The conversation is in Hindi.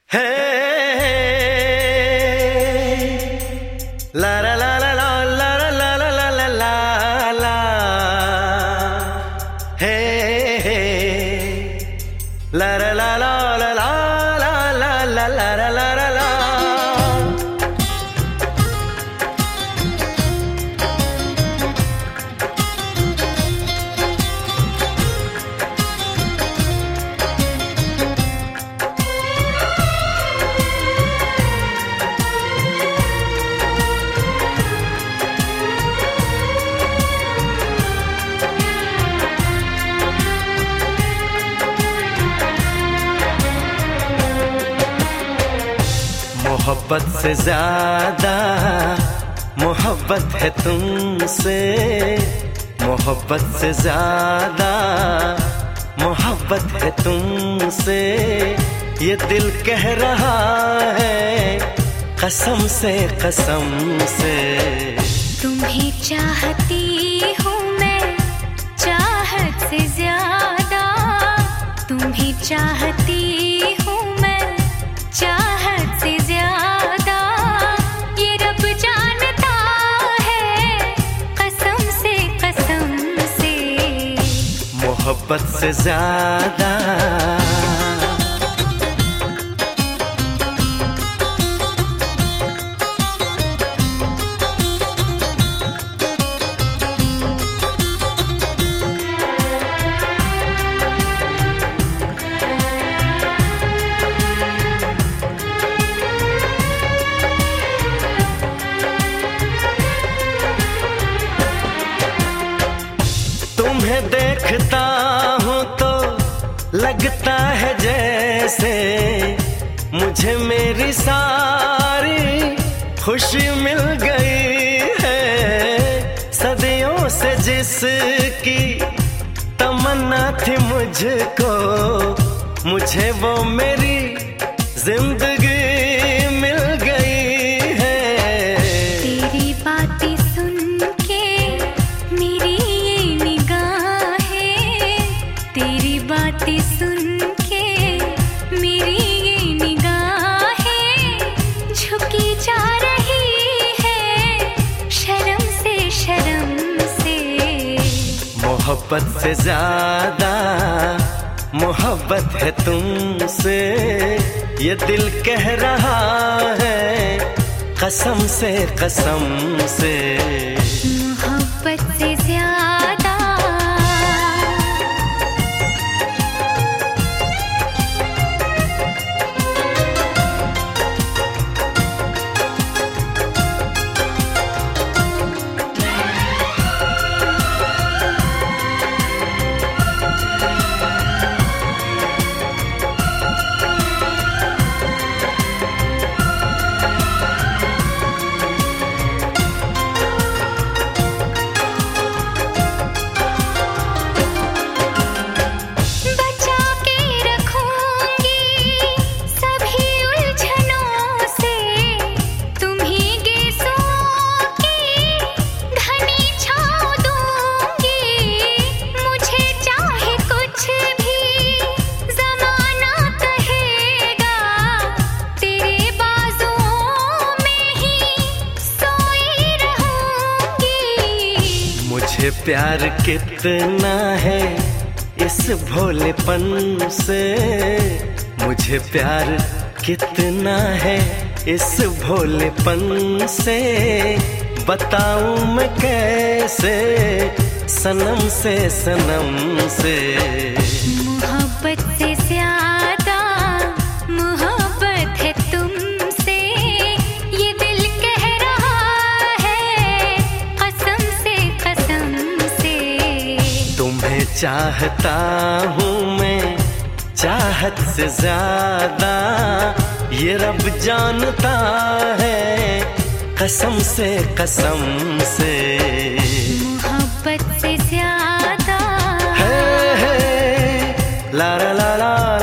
हे ला ला ला ला ला ला ला ला ला ला ला ला हे ला ला ला ला ला ला ला ला ला ला ला ला ला। मोहब्बत से ज्यादा मोहब्बत है तुमसे, मोहब्बत से ज्यादा मोहब्बत है तुमसे, ये दिल कह रहा है कसम से कसम से। तुम्हें चाहती हूँ मैं चाहत से ज्यादा, तुम्हें चाहती हूँ मैं चाहत से ज्यादा, ये रब जानता है कसम से मोहब्बत से ज्यादा। तुम्हें देखता हूँ तो लगता है जैसे मुझे मेरी सारी खुशी मिल गई है। सदियों से जिसकी तमन्ना थी मुझको, मुझे वो मेरी जिंदगी मिल गई है। तेरी बातें सुन के मेरी बातें सुन के मेरी ये निगाहें झुकी जा रही है शर्म से। मोहब्बत से ज्यादा मोहब्बत है तुमसे, ये दिल कह रहा है कसम से कसम से। मोहब्बत से ज्यादा मुझे प्यार कितना है इस भोलेपन से, मुझे प्यार कितना है इस भोलेपन से, बताऊं मैं कैसे सनम से सनम से। मोहब्बत से ज्यादा मोहब्बत है तुमसे, ये दिल कह रहा है कसम से। तुम्हें चाहता हूँ मैं चाहत से ज्यादा, ये रब जानता है कसम से कसम से। मोहब्बत से ज्यादा है ला ला ला ला